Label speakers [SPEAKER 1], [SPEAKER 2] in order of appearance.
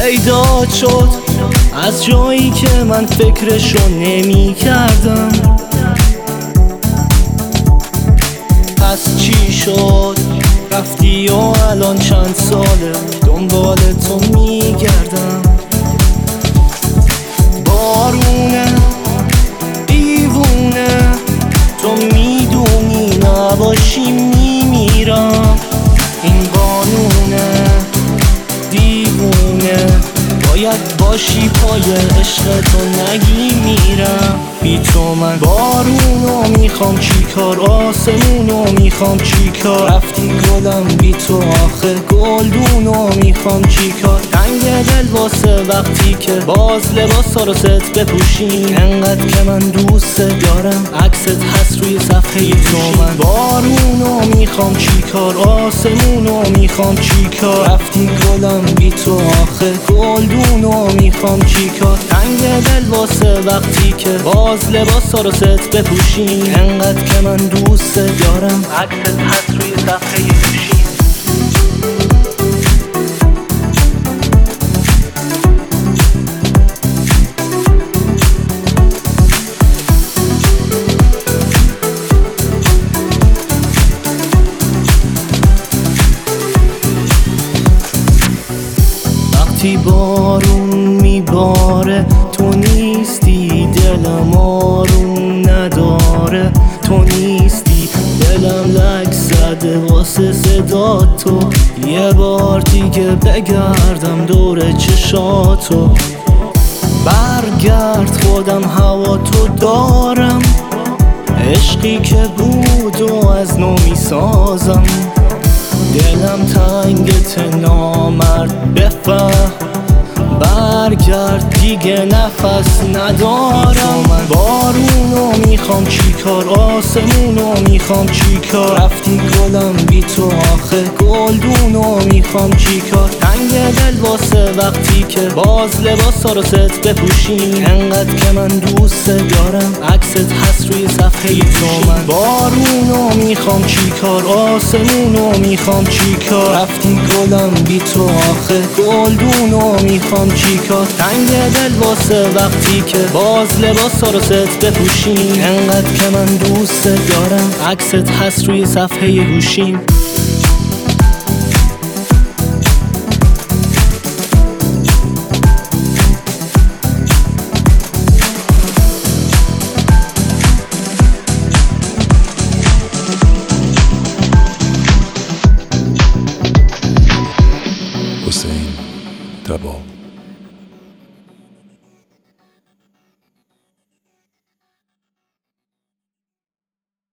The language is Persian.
[SPEAKER 1] پیدا شد از جایی که من فکرشو نمی کردم. پس چی شد؟ رفتی و الان چند ساله دنبال تو میگردم. بارونه دیوونه تو میدونی نباشی میمیرم. این قانونه دیوونه باید باشی پای عشق تو نگی میرم. بی تو من بارونو میخوام چیکار، آسمونو میخوام چیکار. رفتی گلم بی تو آخه گلدونو میخوام چیکار. تنگ دل واسه وقتی که باز لباسا رو ست بپوشیم. انقدر که من دوست دارم عکست هست روی صفحه تو من. بارونو میخوام چیکار، آسمونو میخوام چیکار. رفتی گلم بی تو آخه گلدونو میخوام چیکار. تنگ دل واسه وقتی که باز لباسا رو ست بپوشیم. انقدر که من دوست دارم عکست هست روی صفحه گوشیم. وقتی بارون میباره تو نیستی، دلم آروم نداره تو نیستی. دلم لک زده واسه صدا تو. یه بار دیگه بگردم دور چشاتو. برگرد خودم هوا تو دارم. عشقی که بود و از نو میسازم. دلم تنگت نامرد بفهم. برگرد دیگه نفس ندارم. من بارونو میخوام چیکار، آسمونو میخوام چیکار. رفتی گلم بی تو آخه گلدونو میخوام چیکار. تنگ دل واسه وقتی که باز لباسا رو ست بپوشیم. انقدر که من دوست دارم عکست هست روی صفحه تو من. بارونو میخوام چیکار، آسمونو میخوام چیکار. رفتی گلم بی تو آخه گلدونو میخوام چیکار. تنگ دل واسه وقتی که باز لباسا رو ست بپوشیم. انقدر که من دوست دارم عکست هست روی صفحه گوشیم.
[SPEAKER 2] حسین تبا